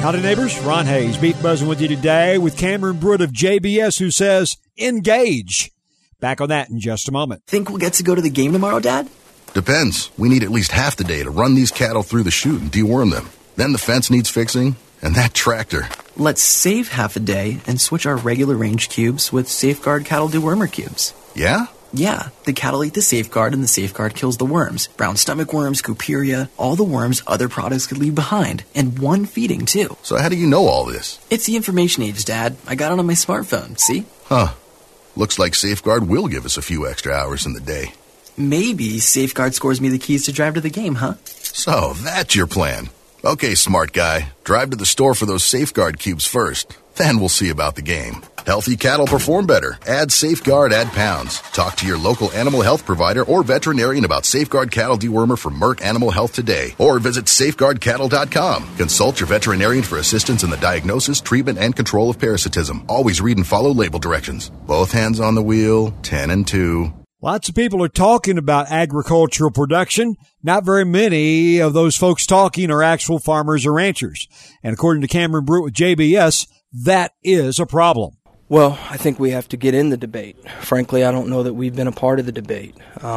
Howdy, neighbors. Ron Hayes, Beef Buzzing with you today with Cameron Brood of JBS, who says, engage. Back on that in just a moment. Think we'll get to go to the game tomorrow, Dad? Depends. We need at least half the day to run these cattle through the chute and deworm them. Then the fence needs fixing, and that tractor. Let's save half a day and switch our regular range cubes with Safeguard Cattle Dewormer cubes. Yeah? Yeah, the cattle eat the Safeguard, and the Safeguard kills the worms. Brown stomach worms, Cuperia, all the worms other products could leave behind. And one feeding, too. So how do you know all this? It's the information age, Dad. I got it on my smartphone, see? Huh. Looks like Safeguard will give us a few extra hours in the day. Maybe Safeguard scores me the keys to drive to the game, huh? So that's your plan. Okay, smart guy. Drive to the store for those Safeguard cubes first. Then we'll see about the game. Healthy cattle perform better. Add Safeguard, add pounds. Talk to your local animal health provider or veterinarian about Safeguard Cattle Dewormer from Merck Animal Health today. Or visit safeguardcattle.com. Consult your veterinarian for assistance in the diagnosis, treatment, and control of parasitism. Always read and follow label directions. Both hands on the wheel, 10 and 2. Lots of people are talking about agricultural production. Not very many of those folks talking are actual farmers or ranchers. And according to Cameron Brood with JBS, that is a problem. Well, I think we have to get in the debate. Frankly, I don't know that we've been a part of the debate.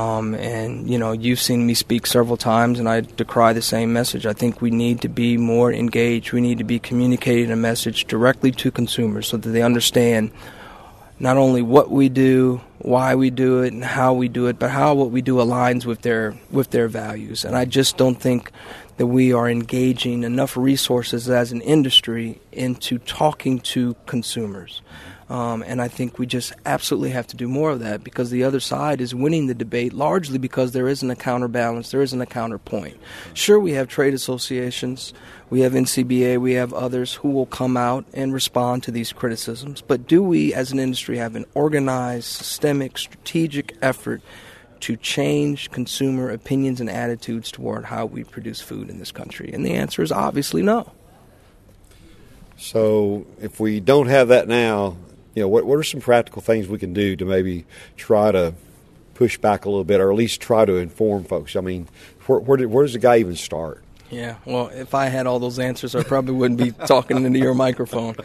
And, you know, you've seen me speak several times, and I decry the same message. I think we need to be more engaged. We need to be communicating a message directly to consumers so that they understand not only what we do, why we do it, and how we do it, but how what we do aligns with their values. And I just don't think that we are engaging enough resources as an industry into talking to consumers. And I think we just absolutely have to do more of that, because the other side is winning the debate largely because there isn't a counterbalance, there isn't a counterpoint. Sure, we have trade associations, we have NCBA, we have others who will come out and respond to these criticisms, but do we as an industry have an organized, systemic, strategic effort to change consumer opinions and attitudes toward how we produce food in this country? And the answer is obviously no. So if we don't have that now, you know, what are some practical things we can do to maybe try to push back a little bit, or at least try to inform folks? I mean, where does the guy even start? Yeah, well, if I had all those answers, I probably wouldn't be talking into your microphone.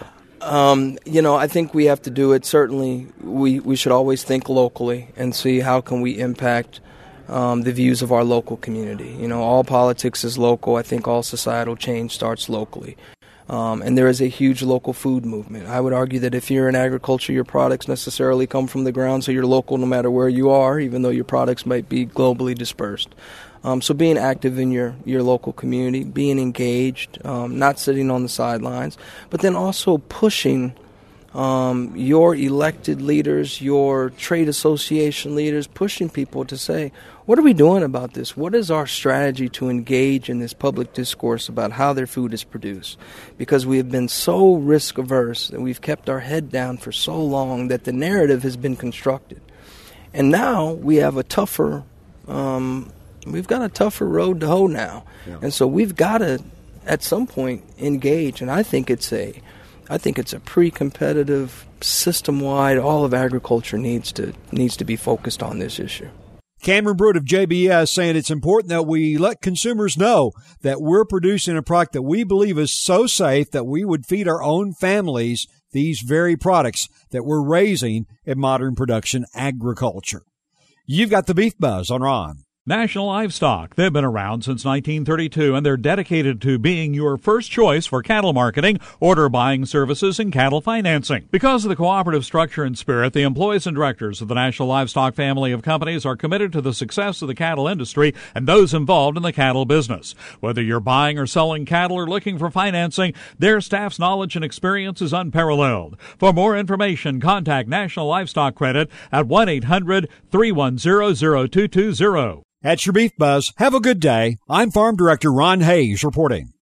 You know, I think we have to do it. Certainly, we should always think locally and see how can we impact the views of our local community. You know, all politics is local. I think all societal change starts locally. And there is a huge local food movement. I would argue that if you're in agriculture, your products necessarily come from the ground, so you're local no matter where you are, even though your products might be globally dispersed. So being active in your local community, being engaged, not sitting on the sidelines, but then also pushing your elected leaders, your trade association leaders, pushing people to say, what are we doing about this? What is our strategy to engage in this public discourse about how their food is produced? Because we have been so risk averse and we've kept our head down for so long that the narrative has been constructed. And now we have a tougher we've got a tougher road to hoe now. Yeah. And so we've got to, at some point, engage. And I think it's a pre-competitive, system-wide, all of agriculture needs to be focused on this issue. Cameron Brood of JBS saying it's important that we let consumers know that we're producing a product that we believe is so safe that we would feed our own families these very products that we're raising in modern production agriculture. You've got the Beef Buzz on Ron. National Livestock. They've been around since 1932, and they're dedicated to being your first choice for cattle marketing, order buying services, and cattle financing. Because of the cooperative structure and spirit, the employees and directors of the National Livestock family of companies are committed to the success of the cattle industry and those involved in the cattle business. Whether you're buying or selling cattle or looking for financing, their staff's knowledge and experience is unparalleled. For more information, contact National Livestock Credit at 1-800-310-0220. That's your Beef Buzz. Have a good day. I'm Farm Director Ron Hayes reporting.